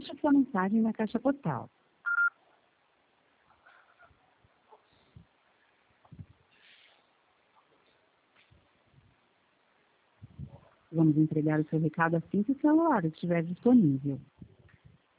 Deixe sua mensagem na caixa postal. Vamos entregar o seu recado assim que o celular estiver disponível.